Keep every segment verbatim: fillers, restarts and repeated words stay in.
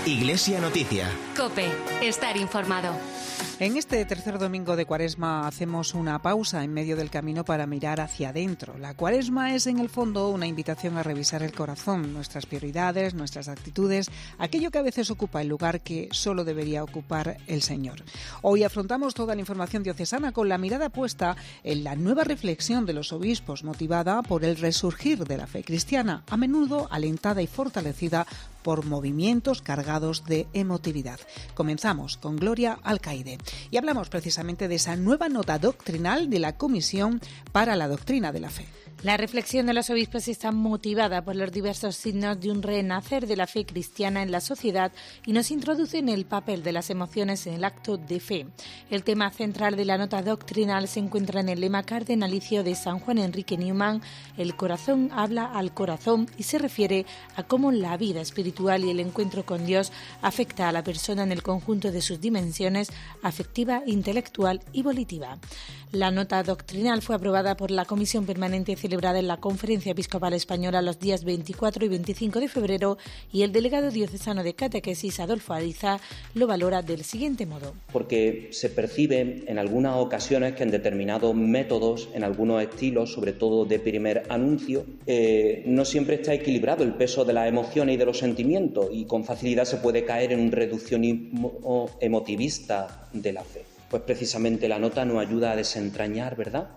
Iglesia Noticia. COPE. Estar informado. En este tercer domingo de Cuaresma hacemos una pausa en medio del camino para mirar hacia adentro. La Cuaresma es en el fondo una invitación a revisar el corazón, nuestras prioridades, nuestras actitudes, aquello que a veces ocupa el lugar que solo debería ocupar el Señor. Hoy afrontamos toda la información diocesana con la mirada puesta en la nueva reflexión de los obispos, motivada por el resurgir de la fe cristiana, a menudo alentada y fortalecida por movimientos cargados de emotividad. Comenzamos con Gloria Alcaide y hablamos precisamente de esa nueva nota doctrinal de la Comisión para la Doctrina de la Fe. La reflexión de los obispos está motivada por los diversos signos de un renacer de la fe cristiana en la sociedad y nos introduce en el papel de las emociones en el acto de fe. El tema central de la nota doctrinal se encuentra en el lema cardenalicio de San Juan Enrique Newman: el corazón habla al corazón, y se refiere a cómo la vida espiritual y el encuentro con Dios afecta a la persona en el conjunto de sus dimensiones afectiva, intelectual y volitiva. La nota doctrinal fue aprobada por la Comisión Permanente celebrada en la Conferencia Episcopal Española los días veinticuatro y veinticinco de febrero, y el delegado diocesano de Catequesis, Adolfo Ariza, lo valora del siguiente modo. Porque se percibe en algunas ocasiones que en determinados métodos, en algunos estilos, sobre todo de primer anuncio, eh, no siempre está equilibrado el peso de las emociones y de los sentimientos, y con facilidad se puede caer en un reduccionismo emotivista de la fe. Pues precisamente la nota nos ayuda a desentrañar, ¿verdad?,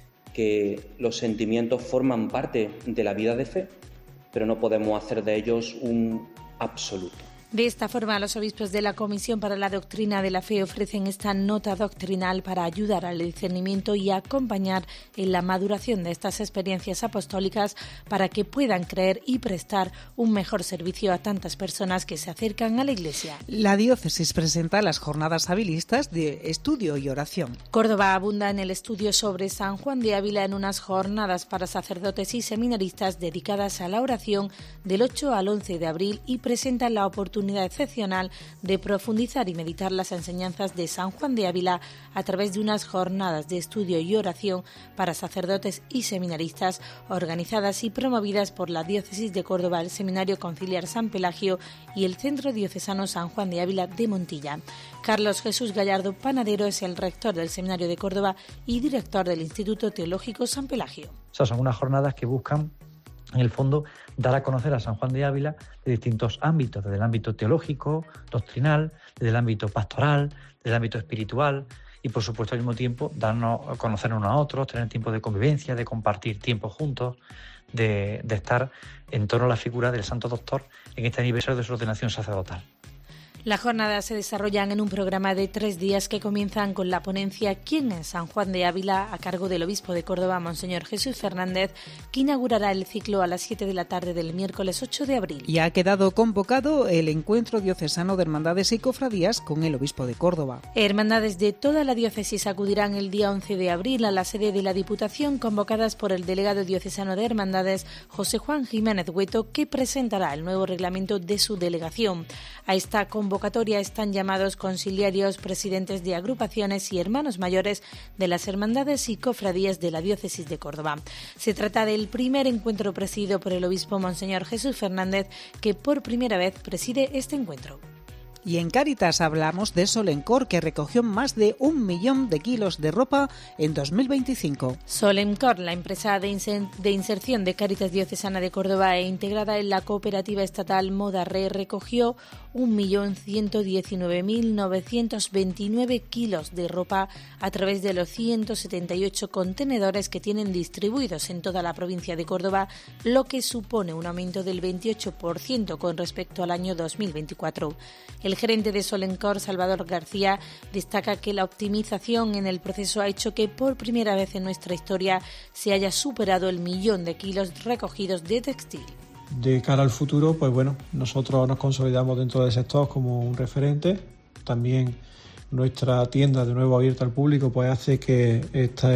que los sentimientos forman parte de la vida de fe, pero no podemos hacer de ellos un absoluto. De esta forma, los obispos de la Comisión para la Doctrina de la Fe ofrecen esta nota doctrinal para ayudar al discernimiento y acompañar en la maduración de estas experiencias apostólicas para que puedan creer y prestar un mejor servicio a tantas personas que se acercan a la Iglesia. La diócesis presenta las jornadas habilistas de estudio y oración. Córdoba abunda en el estudio sobre San Juan de Ávila en unas jornadas para sacerdotes y seminaristas dedicadas a la oración del ocho al once de abril y presenta la oportunidad excepcional de profundizar y meditar las enseñanzas de San Juan de Ávila a través de unas jornadas de estudio y oración para sacerdotes y seminaristas organizadas y promovidas por la Diócesis de Córdoba, el Seminario Conciliar San Pelagio y el Centro Diocesano San Juan de Ávila de Montilla. Carlos Jesús Gallardo Panadero es el rector del Seminario de Córdoba y director del Instituto Teológico San Pelagio. O sea, son unas jornadas que buscan, en el fondo, dar a conocer a San Juan de Ávila de distintos ámbitos, desde el ámbito teológico, doctrinal, desde el ámbito pastoral, desde el ámbito espiritual y, por supuesto, al mismo tiempo, darnos a conocer unos a otros, tener tiempo de convivencia, de compartir tiempo juntos, de, de estar en torno a la figura del Santo Doctor en este aniversario de su ordenación sacerdotal. Las jornadas se desarrollan en un programa de tres días que comienzan con la ponencia ¿Quién es San Juan de Ávila?, a cargo del obispo de Córdoba, Monseñor Jesús Fernández, que inaugurará el ciclo a las siete de la tarde del miércoles ocho de abril. Y ha quedado convocado el encuentro diocesano de hermandades y cofradías con el obispo de Córdoba. Hermandades de toda la diócesis acudirán el día once de abril a la sede de la Diputación, convocadas por el delegado diocesano de hermandades, José Juan Jiménez Hueto, que presentará el nuevo reglamento de su delegación. A esta convocatoria están llamados conciliarios, presidentes de agrupaciones y hermanos mayores de las hermandades y cofradías de la diócesis de Córdoba. Se trata del primer encuentro presidido por el obispo Monseñor Jesús Fernández, que por primera vez preside este encuentro. Y en Cáritas hablamos de Solencor, que recogió más de un millón de kilos de ropa en dos mil veinticinco. Solencor, la empresa de, inser- de inserción de Cáritas Diocesana de Córdoba e integrada en la cooperativa estatal Modarre, recogió un millón ciento diecinueve mil novecientos veintinueve kilos de ropa a través de los ciento setenta y ocho contenedores que tienen distribuidos en toda la provincia de Córdoba, lo que supone un aumento del veintiocho por ciento con respecto al año dos mil veinticuatro. El gerente de Solencor, Salvador García, destaca que la optimización en el proceso ha hecho que por primera vez en nuestra historia se haya superado el millón de kilos recogidos de textil. De cara al futuro, pues bueno, nosotros nos consolidamos dentro del sector como un referente. También nuestra tienda, de nuevo abierta al público, pues hace que esta,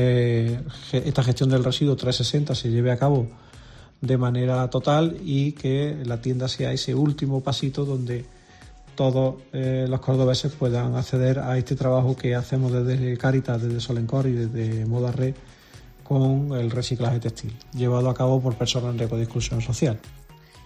esta gestión del residuo trescientos sesenta se lleve a cabo de manera total y que la tienda sea ese último pasito donde todos eh, los cordobeses puedan acceder a este trabajo que hacemos desde Cáritas, desde Solencor y desde Modarre con el reciclaje textil, llevado a cabo por personas en riesgo de exclusión social.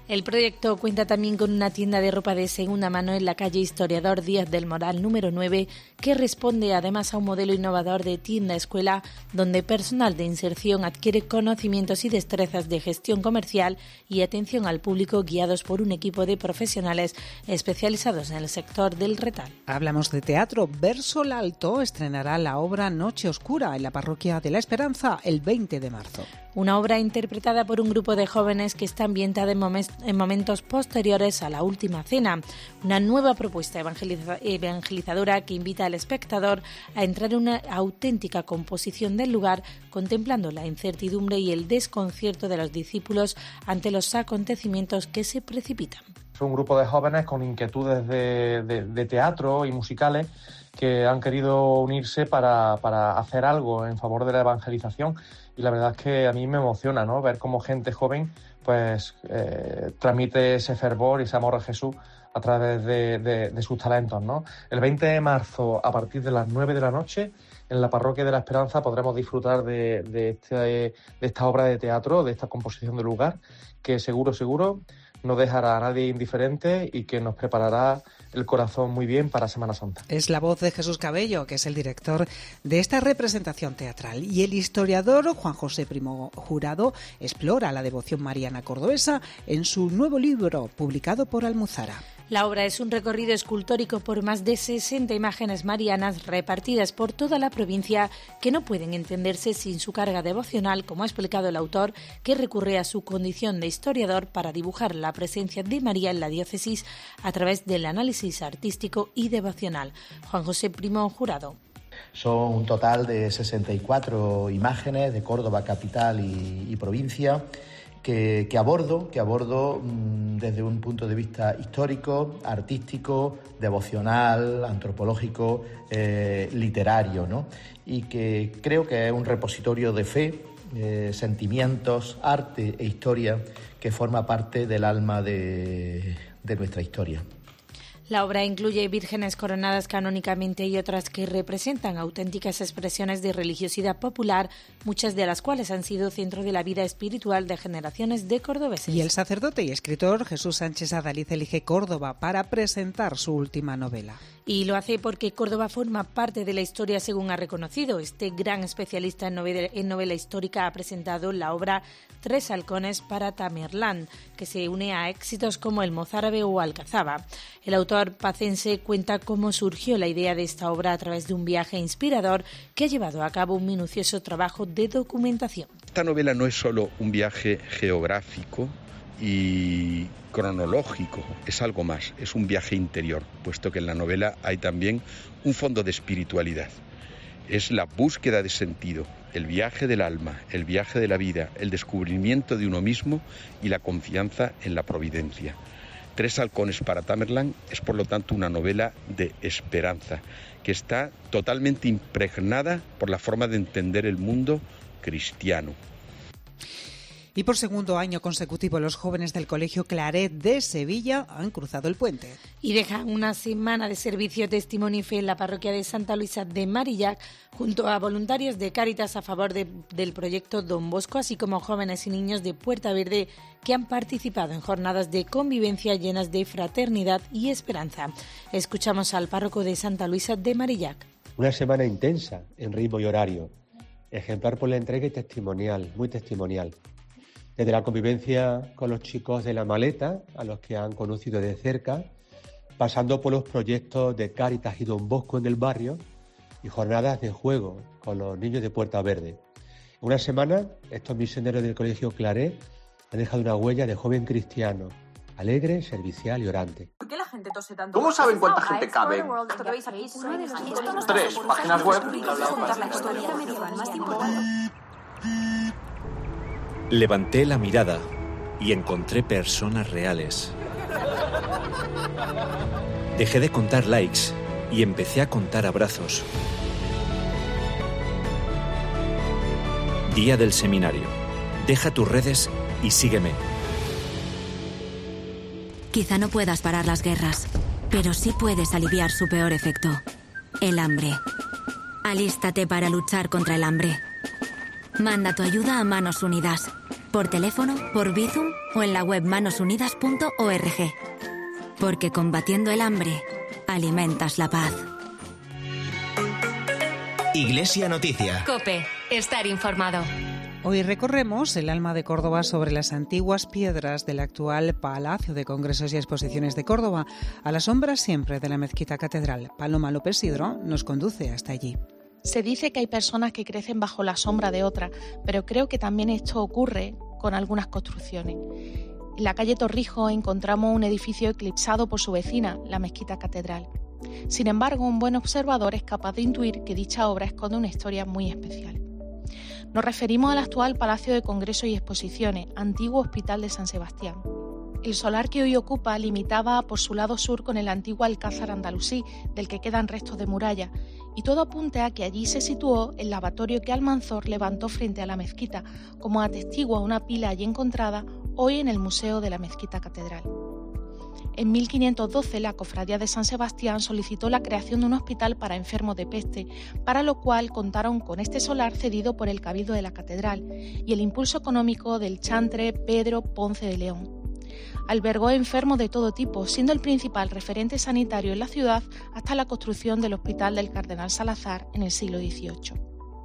El proyecto cuenta también con una tienda de ropa de segunda mano en la calle Historiador Díaz del Moral número nueve, que responde además a un modelo innovador de tienda-escuela donde personal de inserción adquiere conocimientos y destrezas de gestión comercial y atención al público guiados por un equipo de profesionales especializados en el sector del retal. Hablamos de teatro. Versol Alto estrenará la obra Noche Oscura en la Parroquia de la Esperanza el veinte de marzo. Una obra interpretada por un grupo de jóvenes que está ambientada en, momen- en momentos posteriores a la Última Cena. Una nueva propuesta evangeliza- evangelizadora que invita al espectador a entrar en una auténtica composición del lugar, contemplando la incertidumbre y el desconcierto de los discípulos ante los acontecimientos que se precipitan. Es un grupo de jóvenes con inquietudes de, de, de teatro y musicales que han querido unirse para, para hacer algo en favor de la evangelización. Y la verdad es que a mí me emociona, ¿no?, ver cómo gente joven pues eh, transmite ese fervor y ese amor a Jesús a través de, de, de sus talentos, ¿no? El veinte de marzo, a partir de las nueve de la noche, en la Parroquia de la Esperanza podremos disfrutar de, de, este, de esta obra de teatro, de esta composición de lugar, que seguro, seguro no dejará a nadie indiferente y que nos preparará el corazón muy bien para Semana Santa. Es la voz de Jesús Cabello, que es el director de esta representación teatral. Y el historiador Juan José Primo Jurado explora la devoción mariana cordobesa en su nuevo libro, publicado por Almuzara. La obra es un recorrido escultórico por más de sesenta imágenes marianas repartidas por toda la provincia que no pueden entenderse sin su carga devocional, como ha explicado el autor, que recurre a su condición de historiador para dibujar la presencia de María en la diócesis a través del análisis artístico y devocional. Juan José Primo Jurado. Son un total de sesenta y cuatro imágenes de Córdoba capital y, y provincia, Que, que abordo, que abordo mmm, desde un punto de vista histórico, artístico, devocional, antropológico, eh, literario, ¿no? Y que creo que es un repositorio de fe, eh, sentimientos, arte e historia que forma parte del alma de, de nuestra historia. La obra incluye vírgenes coronadas canónicamente y otras que representan auténticas expresiones de religiosidad popular, muchas de las cuales han sido centro de la vida espiritual de generaciones de cordobeses. Y el sacerdote y escritor Jesús Sánchez Adaliz elige Córdoba para presentar su última novela. Y lo hace porque Córdoba forma parte de la historia, según ha reconocido. Este gran especialista en novela, en novela histórica ha presentado la obra Tres halcones para Tamerlán, que se une a éxitos como El mozárabe o Alcazaba. El autor pacense cuenta cómo surgió la idea de esta obra a través de un viaje inspirador que ha llevado a cabo un minucioso trabajo de documentación. Esta novela no es solo un viaje geográfico y cronológico, es algo más, es un viaje interior, puesto que en la novela hay también un fondo de espiritualidad. Es la búsqueda de sentido, el viaje del alma, el viaje de la vida, el descubrimiento de uno mismo y la confianza en la providencia. Tres halcones para Tamerlán es por lo tanto una novela de esperanza, que está totalmente impregnada por la forma de entender el mundo cristiano. Y por segundo año consecutivo, los jóvenes del Colegio Claret de Sevilla han cruzado el puente. Y dejan una semana de servicio, testimonio y fe en la parroquia de Santa Luisa de Marillac, junto a voluntarios de Cáritas a favor de, del proyecto Don Bosco, así como jóvenes y niños de Puerta Verde que han participado en jornadas de convivencia llenas de fraternidad y esperanza. Escuchamos al párroco de Santa Luisa de Marillac. Una semana intensa en ritmo y horario, ejemplar por la entrega y testimonial, muy testimonial. Desde la convivencia con los chicos de La Maleta, a los que han conocido de cerca, pasando por los proyectos de Cáritas y Don Bosco en el barrio y jornadas de juego con los niños de Puerta Verde. Una semana, estos misioneros del Colegio Claret han dejado una huella de joven cristiano, alegre, servicial y orante. ¿Por qué la gente tose tanto? ¿Cómo saben cuánta gente cabe? Tres páginas web. Levanté la mirada y encontré personas reales. Dejé de contar likes y empecé a contar abrazos. Día del seminario. Deja tus redes y sígueme. Quizá no puedas parar las guerras, pero sí puedes aliviar su peor efecto, el hambre. Alístate para luchar contra el hambre. Manda tu ayuda a Manos Unidas, por teléfono, por Bizum o en la web manos unidas punto org. Porque combatiendo el hambre, alimentas la paz. Iglesia Noticia. COPE. Estar informado. Hoy recorremos el alma de Córdoba sobre las antiguas piedras del actual Palacio de Congresos y Exposiciones de Córdoba, a la sombra siempre de la mezquita catedral. Paloma López Sidro nos conduce hasta allí. Se dice que hay personas que crecen bajo la sombra de otras, pero creo que también esto ocurre con algunas construcciones. En la calle Torrijos encontramos un edificio eclipsado por su vecina, la mezquita catedral. Sin embargo, un buen observador es capaz de intuir que dicha obra esconde una historia muy especial. Nos referimos al actual Palacio de Congresos y Exposiciones, antiguo Hospital de San Sebastián. El solar que hoy ocupa limitaba por su lado sur con el antiguo Alcázar andalusí, del que quedan restos de muralla, y todo apunta a que allí se situó el lavatorio que Almanzor levantó frente a la mezquita, como atestigua una pila allí encontrada hoy en el Museo de la Mezquita Catedral. En mil quinientos doce, la Cofradía de San Sebastián solicitó la creación de un hospital para enfermos de peste, para lo cual contaron con este solar cedido por el Cabildo de la Catedral y el impulso económico del chantre Pedro Ponce de León. Albergó enfermos de todo tipo, siendo el principal referente sanitario en la ciudad hasta la construcción del Hospital del Cardenal Salazar en el siglo dieciocho.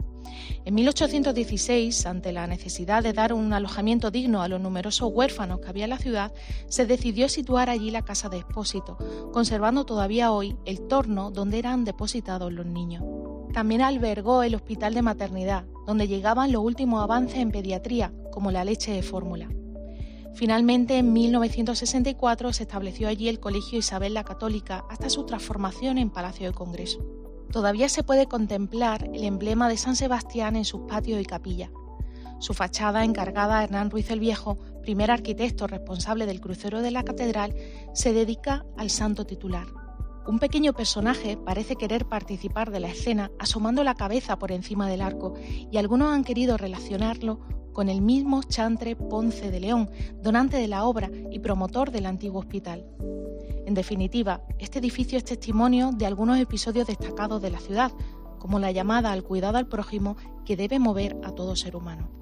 En mil ochocientos dieciséis, ante la necesidad de dar un alojamiento digno a los numerosos huérfanos que había en la ciudad, se decidió situar allí la Casa de Expósito, conservando todavía hoy el torno donde eran depositados los niños. También albergó el Hospital de Maternidad, donde llegaban los últimos avances en pediatría, como la leche de fórmula. Finalmente, en mil novecientos sesenta y cuatro se estableció allí el Colegio Isabel la Católica hasta su transformación en Palacio de Congreso. Todavía se puede contemplar el emblema de San Sebastián en sus patios y capillas. Su fachada, encargada a Hernán Ruiz el Viejo, primer arquitecto responsable del crucero de la catedral, se dedica al santo titular. Un pequeño personaje parece querer participar de la escena asomando la cabeza por encima del arco, y algunos han querido relacionarlo con el mismo chantre Ponce de León, donante de la obra y promotor del antiguo hospital. En definitiva, este edificio es testimonio de algunos episodios destacados de la ciudad, como la llamada al cuidado al prójimo que debe mover a todo ser humano.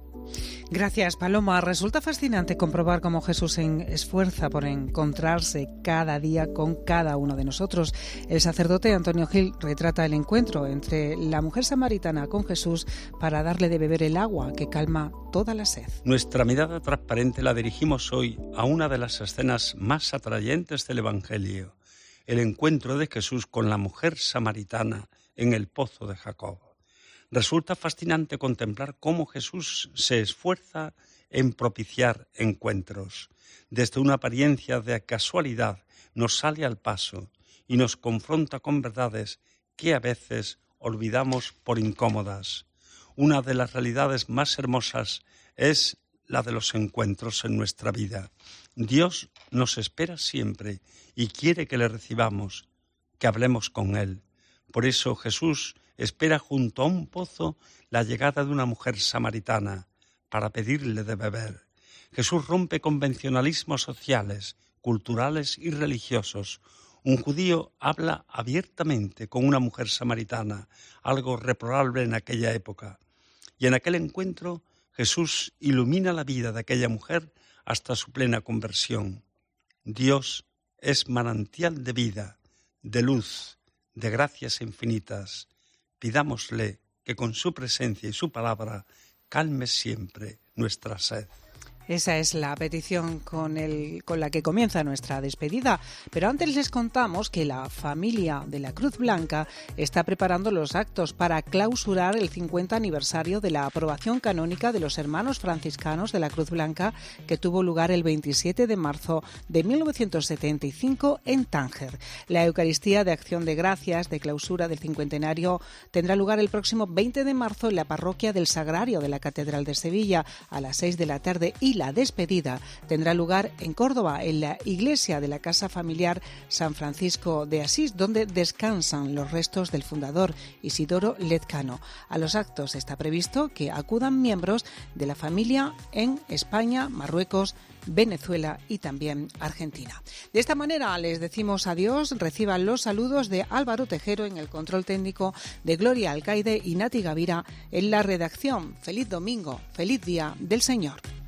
Gracias, Paloma. Resulta fascinante comprobar cómo Jesús se esfuerza por encontrarse cada día con cada uno de nosotros. El sacerdote Antonio Gil retrata el encuentro entre la mujer samaritana con Jesús para darle de beber el agua que calma toda la sed. Nuestra mirada transparente la dirigimos hoy a una de las escenas más atrayentes del Evangelio, el encuentro de Jesús con la mujer samaritana en el pozo de Jacob. Resulta fascinante contemplar cómo Jesús se esfuerza en propiciar encuentros. Desde una apariencia de casualidad nos sale al paso y nos confronta con verdades que a veces olvidamos por incómodas. Una de las realidades más hermosas es la de los encuentros en nuestra vida. Dios nos espera siempre y quiere que le recibamos, que hablemos con Él. Por eso Jesús espera junto a un pozo la llegada de una mujer samaritana para pedirle de beber. Jesús rompe convencionalismos sociales, culturales y religiosos. Un judío habla abiertamente con una mujer samaritana, algo reprobable en aquella época. Y en aquel encuentro Jesús ilumina la vida de aquella mujer hasta su plena conversión. Dios es manantial de vida, de luz, de gracias infinitas. Pidámosle que con su presencia y su palabra calme siempre nuestra sed. Esa es la petición con, el, con la que comienza nuestra despedida. Pero antes les contamos que la familia de la Cruz Blanca está preparando los actos para clausurar el cincuenta aniversario de la aprobación canónica de los hermanos franciscanos de la Cruz Blanca, que tuvo lugar el veintisiete de marzo de mil novecientos setenta y cinco en Tánger. La Eucaristía de Acción de Gracias de clausura del cincuentenario tendrá lugar el próximo veinte de marzo en la parroquia del Sagrario de la Catedral de Sevilla a las seis de la tarde, y la despedida tendrá lugar en Córdoba, en la iglesia de la Casa Familiar San Francisco de Asís, donde descansan los restos del fundador Isidoro Lezcano. A los actos está previsto que acudan miembros de la familia en España, Marruecos, Venezuela y también Argentina. De esta manera les decimos adiós. Reciban los saludos de Álvaro Tejero en el control técnico, de Gloria Alcaide y Nati Gavira en la redacción. Feliz domingo, feliz día del Señor.